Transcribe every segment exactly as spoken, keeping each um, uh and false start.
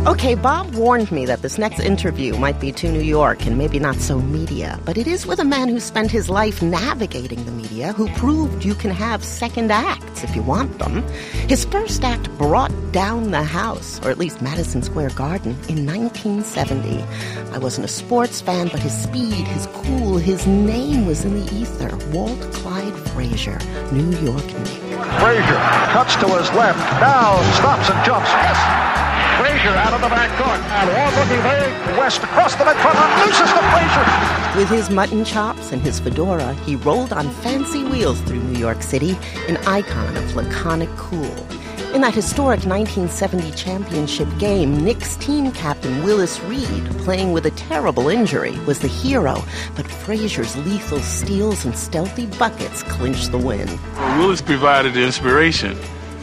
Okay, Bob warned me that this next interview might be too New York and maybe not so media, but it is with a man who spent his life navigating the media, who proved you can have second acts if you want them. His first act brought down the house, or at least Madison Square Garden, in nineteen seventy. I wasn't a sports fan, but his speed, his cool, his name was in the ether. Walt Clyde Frazier, New York Knicks. Frazier cuts to his left, now stops and jumps. Yes! Frazier out of the back court. And Walt looking very west across the midcourt. Unlooses to Frazier. With his mutton chops and his fedora, he rolled on fancy wheels through New York City, an icon of laconic cool. In that historic nineteen seventy championship game, Knicks team captain Willis Reed, playing with a terrible injury, was the hero, but Frazier's lethal steals and stealthy buckets clinched the win. Well, Willis provided the inspiration,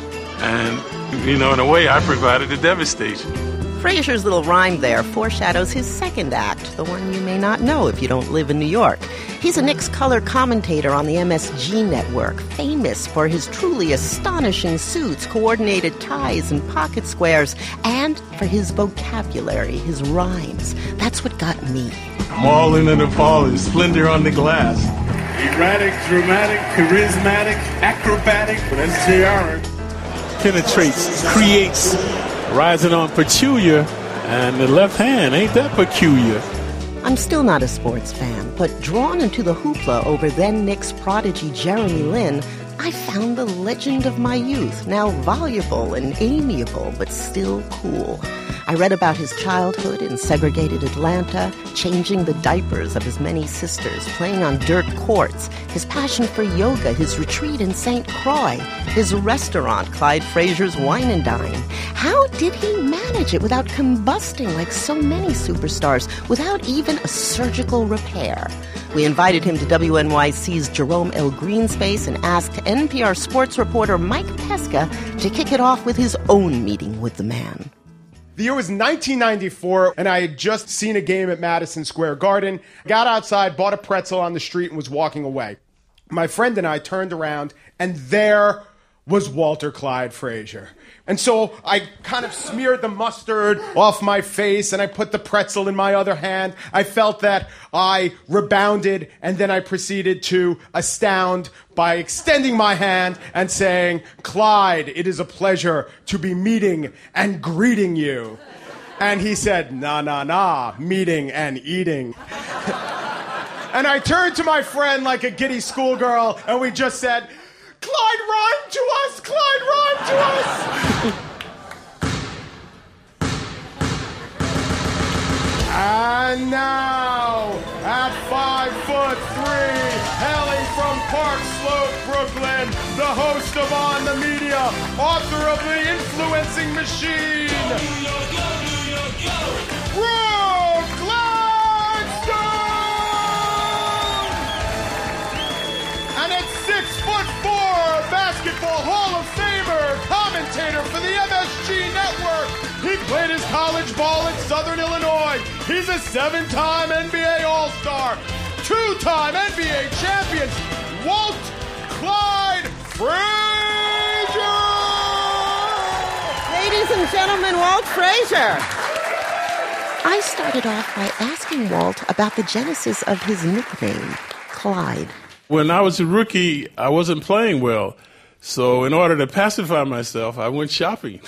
and, you know, in a way, I provided the devastation. Frazier's little rhyme there foreshadows his second act, the one you may not know if you don't live in New York. He's a Knicks color commentator on the M S G network, famous for his truly astonishing suits, coordinated ties, and pocket squares, and for his vocabulary, his rhymes. That's what got me. Mauling and appalling, splendor on the glass. Erratic, dramatic, charismatic, acrobatic, but that's J R. Penetrates, creates, rising on peculiar, and the left hand, ain't that peculiar? I'm still not a sports fan, but drawn into the hoopla over then Knicks prodigy Jeremy Lin, I found the legend of my youth, now voluble and amiable, but still cool. I read about his childhood in segregated Atlanta, changing the diapers of his many sisters, playing on dirt courts, his passion for yoga, his retreat in Saint Croix, his restaurant, Clyde Frazier's Wine and Dine. How did he manage it without combusting like so many superstars, without even a surgical repair? We invited him to W N Y C's Jerome L. Greenspace and asked N P R sports reporter Mike Pesca to kick it off with his own meeting with the man. The year was nineteen ninety-four, and I had just seen a game at Madison Square Garden, got outside, bought a pretzel on the street, and was walking away. My friend and I turned around, and there was Walter Clyde Frazier. And so I kind of smeared the mustard off my face, and I put the pretzel in my other hand. I felt that I rebounded, and then I proceeded to astound by extending my hand and saying, "Clyde, it is a pleasure to be meeting and greeting you." And he said, "Nah, nah, nah, meeting and eating." And I turned to my friend like a giddy schoolgirl, and we just said, "Clyde rhymed to us! Clyde rhymed to us!" And now, at five foot three, hailing from Park Slope, Brooklyn, the host of On the Media, author of The Influencing Machine, Brooke Gladstone! And at six foot four, basketball Hall of Famer, commentator for the M S G Network. He played his college ball at Southern Illinois. He's a seven-time N B A All-Star, two-time N B A champion, Walt Clyde Frazier! Ladies and gentlemen, Walt Frazier. I started off by asking Walt about the genesis of his nickname, Clyde. When I was a rookie, I wasn't playing well. So in order to pacify myself, I went shopping.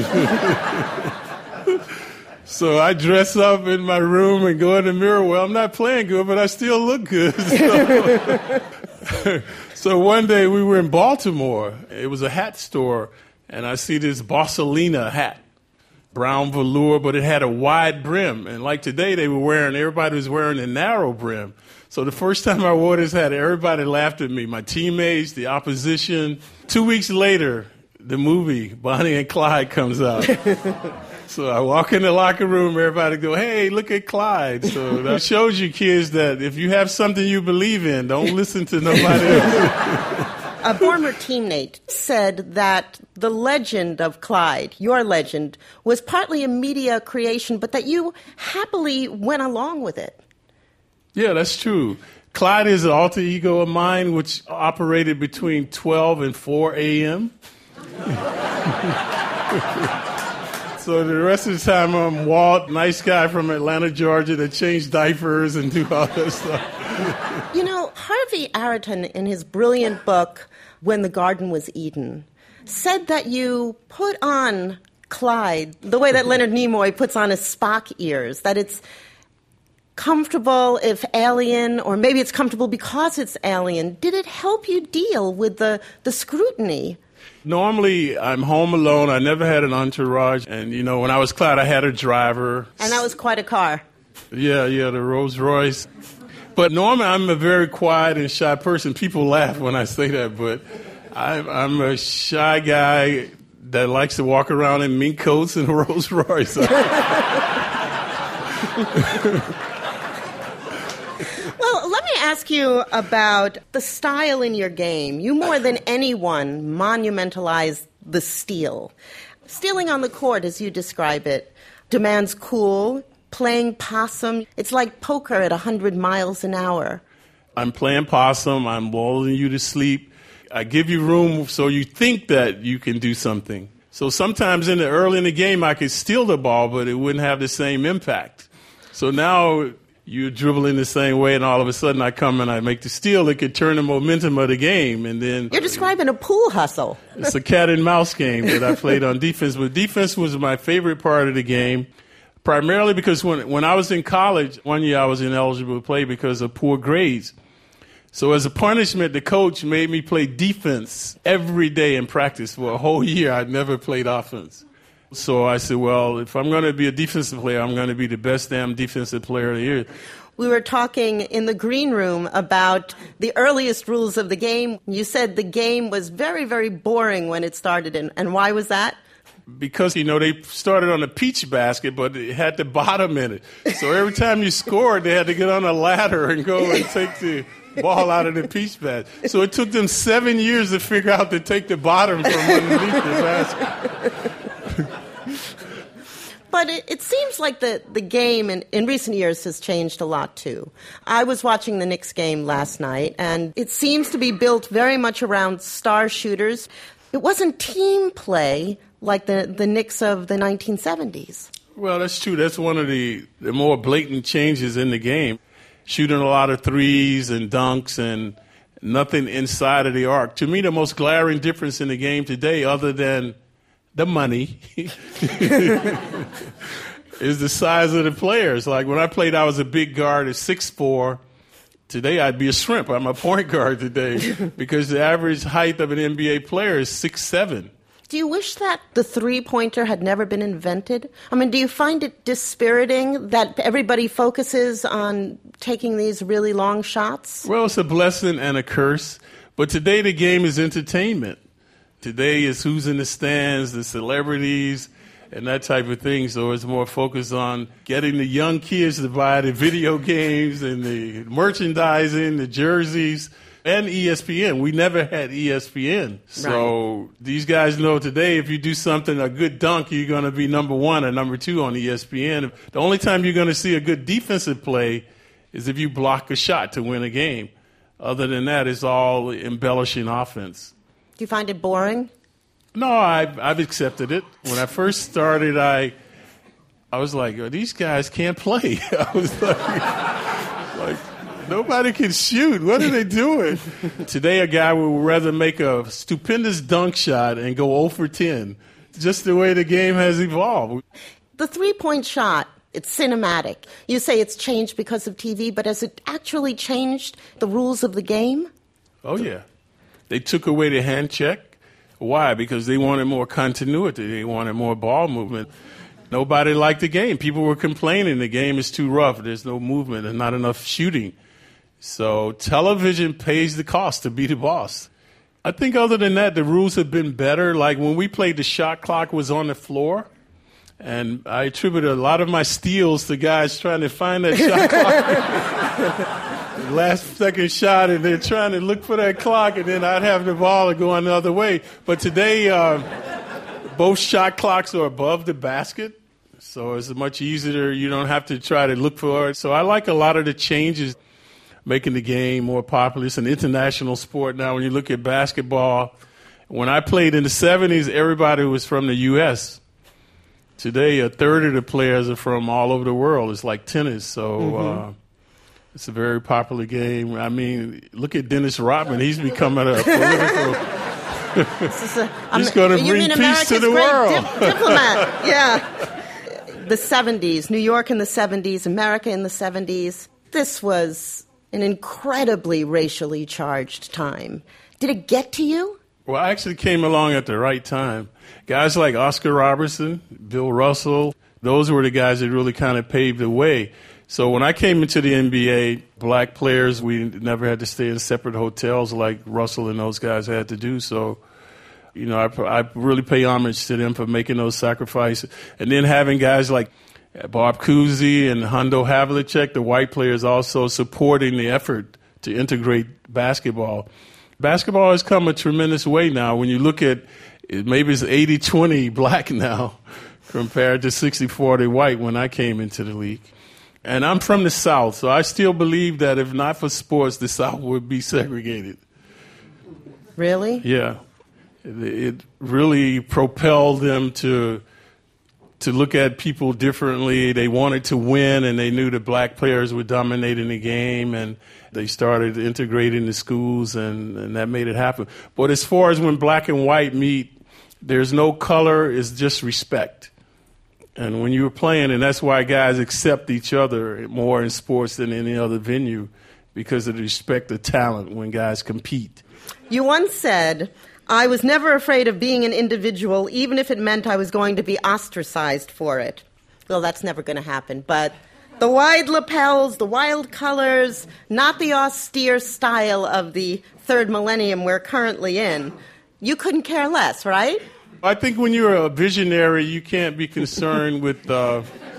So I dress up in my room and go in the mirror. Well, I'm not playing good, but I still look good. So, so one day we were in Baltimore. It was a hat store, and I see this Borsalino hat, brown velour, but it had a wide brim. And like today, they were wearing, everybody was wearing a narrow brim. So the first time I wore this hat, everybody laughed at me, my teammates, the opposition. Two weeks later, the movie Bonnie and Clyde comes out. So I walk in the locker room, everybody go, "Hey, look at Clyde." So that shows you kids that if you have something you believe in, don't listen to nobody else. A former teammate said that the legend of Clyde, your legend, was partly a media creation, but that you happily went along with it. Yeah, that's true. Clyde is an alter ego of mine, which operated between twelve and four a.m. So the rest of the time, I'm Walt, nice guy from Atlanta, Georgia, that changed diapers and do all that stuff. You know, Harvey Araton, in his brilliant book, When the Garden Was Eden, said that you put on Clyde the way that Leonard Nimoy puts on his Spock ears, that it's comfortable if alien, or maybe it's comfortable because it's alien. Did it help you deal with the, the scrutiny? Normally, I'm home alone. I never had an entourage. And, you know, when I was Clyde, I had a driver. And that was quite a car. Yeah, yeah, the Rolls Royce. But normally, I'm a very quiet and shy person. People laugh when I say that, but I'm, I'm a shy guy that likes to walk around in mink coats and Rolls Royce. Well, let me ask you about the style in your game. You, more than anyone, monumentalized the steal. Stealing on the court, as you describe it, demands cool, playing possum. It's like poker at one hundred miles an hour. I'm playing possum. I'm lulling you to sleep. I give you room so you think that you can do something. So sometimes in the early in the game, I could steal the ball, but it wouldn't have the same impact. So now you dribble in the same way, and all of a sudden I come and I make the steal. It could turn the momentum of the game, and then you're describing a pool hustle. It's a cat and mouse game that I played on defense. But defense was my favorite part of the game, primarily because when when I was in college, one year I was ineligible to play because of poor grades. So as a punishment, the coach made me play defense every day in practice for a whole year. I'd never played offense. So I said, well, if I'm going to be a defensive player, I'm going to be the best damn defensive player of the year. We were talking in the green room about the earliest rules of the game. You said the game was very, very boring when it started. And, and why was that? Because, you know, they started on a peach basket, but it had the bottom in it. So every time you scored, they had to get on a ladder and go and take the ball out of the peach basket. So it took them seven years to figure out to take the bottom from underneath the basket. But it, it seems like the, the game in, in recent years has changed a lot, too. I was watching the Knicks game last night, and it seems to be built very much around star shooters. It wasn't team play like the, the Knicks of the nineteen seventies. Well, that's true. That's one of the, the more blatant changes in the game. Shooting a lot of threes and dunks and nothing inside of the arc. To me, the most glaring difference in the game today, other than the money, is the size of the players. Like when I played, I was a big guard at six foot four. Today, I'd be a shrimp. I'm a point guard today because the average height of an N B A player is six foot seven. Do you wish that the three-pointer had never been invented? I mean, do you find it dispiriting that everybody focuses on taking these really long shots? Well, it's a blessing and a curse. But today, the game is entertainment. Today is who's in the stands, the celebrities, and that type of thing. So it's more focused on getting the young kids to buy the video games and the merchandising, the jerseys, and E S P N. We never had E S P N. So right. These guys know today if you do something, a good dunk, you're going to be number one or number two on E S P N. The only time you're going to see a good defensive play is if you block a shot to win a game. Other than that, it's all embellishing offense. Do you find it boring? No, I've, I've accepted it. When I first started, I I was like, oh, these guys can't play. I was like, like, nobody can shoot. What are they doing? Today, a guy would rather make a stupendous dunk shot and go zero for ten, just the way the game has evolved. The three-point shot, it's cinematic. You say it's changed because of T V, but has it actually changed the rules of the game? Oh, yeah. They took away the hand check. Why? Because they wanted more continuity. They wanted more ball movement. Nobody liked the game. People were complaining the game is too rough. There's no movement and not enough shooting. So television pays the cost to be the boss. I think other than that, the rules have been better. Like when we played, the shot clock was on the floor. And I attribute a lot of my steals to guys trying to find that shot clock. Last second shot, and they're trying to look for that clock, and then I'd have the ball and go another way. But today, uh, both shot clocks are above the basket, so it's much easier. You don't have to try to look for it. So I like a lot of the changes, making the game more popular. It's an international sport now. When you look at basketball, when I played in the seventies, everybody was from the U S Today, a third of the players are from all over the world. It's like tennis, so mm-hmm. uh, it's a very popular game. I mean, look at Dennis Rodman. He's becoming a political... a, He's going to bring peace America's to the great world. Dip- diplomat, yeah. The seventies, New York in the seventies, America in the seventies. This was an incredibly racially charged time. Did it get to you? Well, I actually came along at the right time. Guys like Oscar Robertson, Bill Russell, those were the guys that really kind of paved the way. So when I came into the N B A, black players, we never had to stay in separate hotels like Russell and those guys had to do. So, you know, I, I really pay homage to them for making those sacrifices. And then having guys like Bob Cousy and Hondo Havlicek, the white players, also supporting the effort to integrate basketball. Basketball has come a tremendous way now. When you look at it, maybe it's eighty twenty black now compared to sixty forty white when I came into the league. And I'm from the South, so I still believe that if not for sports, the South would be segregated. Really? Yeah. It, it really propelled them to to look at people differently. They wanted to win, and they knew that black players were dominating the game, and they started integrating the schools, and, and that made it happen. But as far as when black and white meet, there's no color, it's just respect. And when you were playing, and that's why guys accept each other more in sports than any other venue, because of the respect of talent when guys compete. You once said, I was never afraid of being an individual, even if it meant I was going to be ostracized for it. Well, that's never going to happen. But the wide lapels, the wild colors, not the austere style of the third millennium we're currently in, you couldn't care less, right? I think when you're a visionary, you can't be concerned with uh,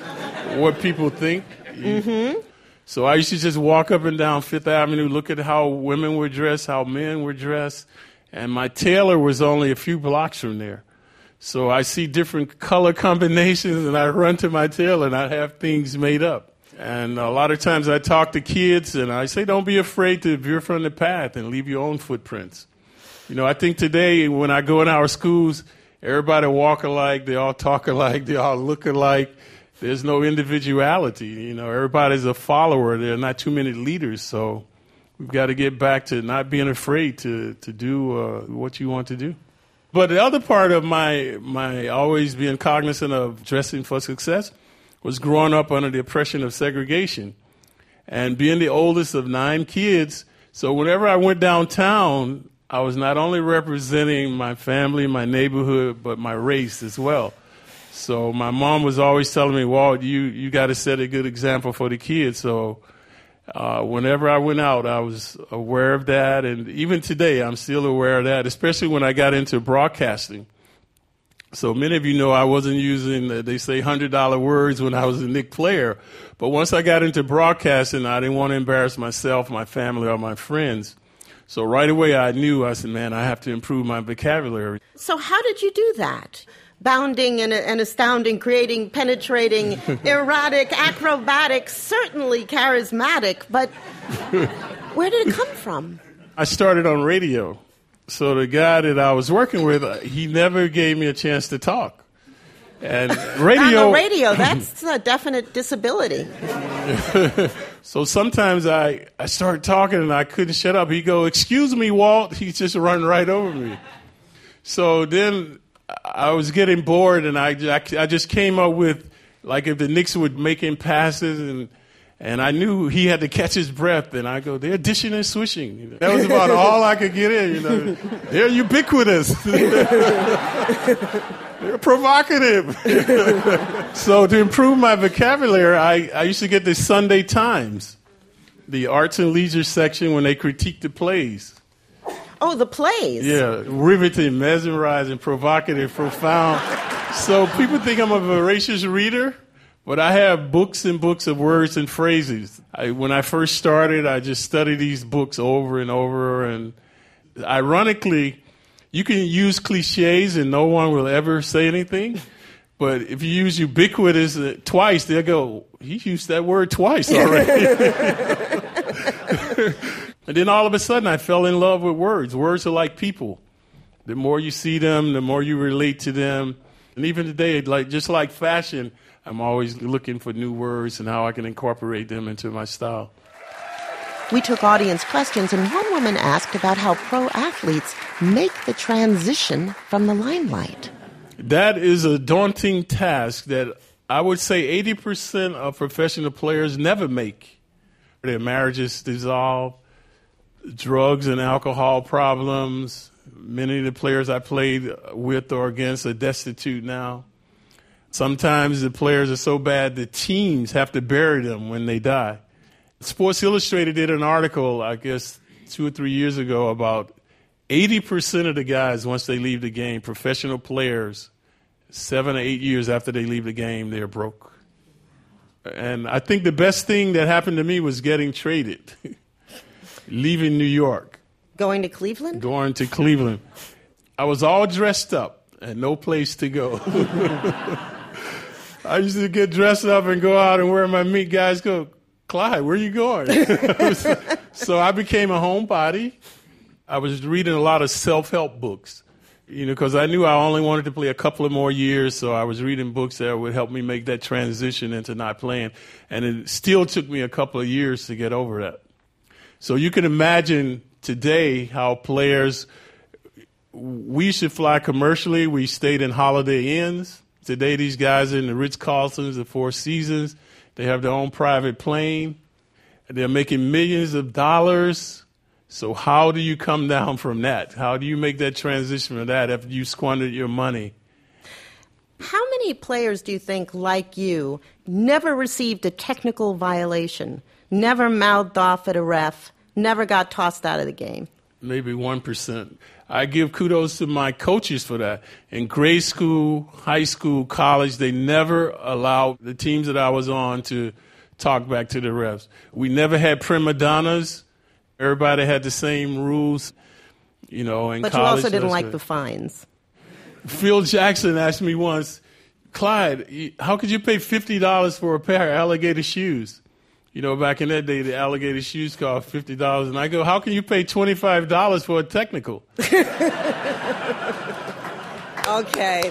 what people think. Mm-hmm. So I used to just walk up and down Fifth Avenue, look at how women were dressed, how men were dressed, and my tailor was only a few blocks from there. So I see different color combinations, and I run to my tailor, and I have things made up. And a lot of times I talk to kids, and I say, don't be afraid to veer from the path and leave your own footprints. You know, I think today when I go in our schools, everybody walk alike, they all talk alike, they all look alike. There's no individuality. You know, everybody's a follower. There are not too many leaders. So we've got to get back to not being afraid to, to do uh, what you want to do. But the other part of my my always being cognizant of dressing for success was growing up under the oppression of segregation and being the oldest of nine kids. So whenever I went downtown, I was not only representing my family, my neighborhood, but my race as well. So my mom was always telling me, Walt, you, you got to set a good example for the kids. So uh, whenever I went out, I was aware of that. And even today, I'm still aware of that, especially when I got into broadcasting. So many of you know I wasn't using, uh, they say, one hundred dollar words when I was a Knick player. But once I got into broadcasting, I didn't want to embarrass myself, my family, or my friends. So right away I knew, I said, man, I have to improve my vocabulary. So how did you do that? Bounding and, and astounding, creating, penetrating, erotic, acrobatic, certainly charismatic, but where did it come from? I started on radio. So the guy that I was working with, he never gave me a chance to talk. And radio... On the radio, that's a definite disability. So sometimes I, I started talking and I couldn't shut up. He'd go, excuse me, Walt. He'd just run right over me. So then I was getting bored, and I, I, I just came up with, like, if the Knicks were making passes, and and I knew he had to catch his breath, and I go, they're dishing and swishing. You know, that was about all I could get in. You know, they're ubiquitous. They're provocative. So to improve my vocabulary, I, I used to get the Sunday Times, the arts and leisure section, when they critique the plays. Oh, the plays. Yeah, riveting, mesmerizing, provocative, profound. So people think I'm a voracious reader, but I have books and books of words and phrases. I, when I first started, I just studied these books over and over. And ironically, you can use cliches and no one will ever say anything. But if you use ubiquitous uh, twice, they'll go, he used that word twice already. And then all of a sudden, I fell in love with words. Words are like people. The more you see them, the more you relate to them. And even today, like just like fashion, I'm always looking for new words and how I can incorporate them into my style. We took audience questions, and one woman asked about how pro athletes make the transition from the limelight. That is a daunting task that I would say eighty percent of professional players never make. Their marriages dissolve, drugs and alcohol problems. Many of the players I played with or against are destitute now. Sometimes the players are so bad the teams have to bury them when they die. Sports Illustrated did an article, I guess, two or three years ago about eighty percent of the guys, once they leave the game, professional players, seven or eight years after they leave the game, they're broke. And I think the best thing that happened to me was getting traded, leaving New York. Going to Cleveland? Going to Cleveland. I was all dressed up and no place to go. I used to get dressed up and go out and where my meet guys go, Clyde, where are you going? So I became a homebody. I was reading a lot of self-help books, you know, because I knew I only wanted to play a couple of more years, so I was reading books that would help me make that transition into not playing. And it still took me a couple of years to get over that. So you can imagine today how players, we should fly commercially. We stayed in Holiday Inns. Today these guys are in the Ritz-Carltons, the Four Seasons. They have their own private plane. They're making millions of dollars. So how do you come down from that? How do you make that transition from that after you squandered your money? How many players do you think, like you, never received a technical violation, never mouthed off at a ref, never got tossed out of the game? Maybe one percent. I give kudos to my coaches for that. In grade school, high school, college, they never allowed the teams that I was on to talk back to the refs. We never had prima donnas. Everybody had the same rules, you know, in but college. But you also didn't like the fines. Phil Jackson asked me once, Clyde, how could you pay fifty dollars for a pair of alligator shoes? You know, back in that day, the alligator shoes cost fifty dollars. And I go, how can you pay twenty-five dollars for a technical? Okay.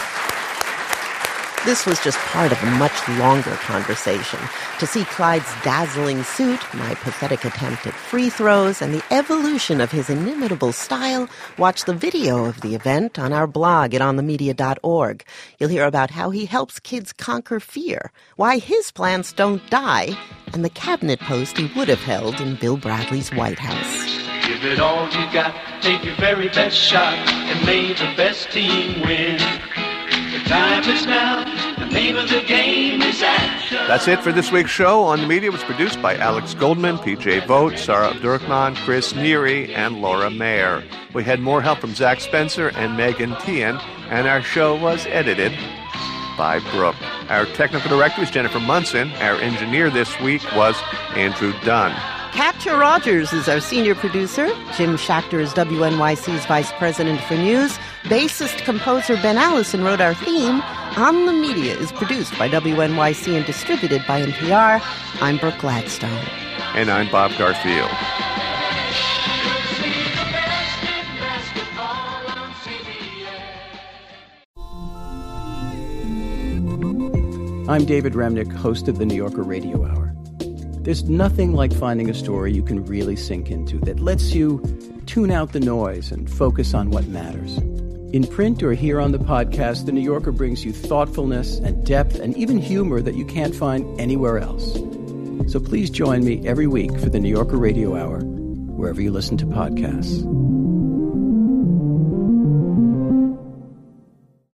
This was just part of a much longer conversation. To see Clyde's dazzling suit, my pathetic attempt at free throws, and the evolution of his inimitable style, watch the video of the event on our blog at on the media dot org. You'll hear about how he helps kids conquer fear, why his plants don't die, and the cabinet post he would have held in Bill Bradley's White House. Give it all you got, take your very best shot, and may the best team win. The time is now, the name of the game is action. That's it for this week's show. On the Media was produced by Alex Goldman, P J Vogt, Sarah Abdurrahman, Chris Neary, and Laura Mayer. We had more help from Zach Spencer and Megan Tian, and our show was edited by Brooke. Our technical director is Jennifer Munson. Our engineer this week was Andrew Dunn. Katja Rogers is our senior producer. Jim Schachter is W N Y C's vice president for news. Bassist-composer Ben Allison wrote our theme. On the Media is produced by W N Y C and distributed by N P R. I'm Brooke Gladstone. And I'm Bob Garfield. I'm David Remnick, host of the New Yorker Radio Hour. There's nothing like finding a story you can really sink into that lets you tune out the noise and focus on what matters. In print or here on the podcast, The New Yorker brings you thoughtfulness and depth and even humor that you can't find anywhere else. So please join me every week for The New Yorker Radio Hour, wherever you listen to podcasts.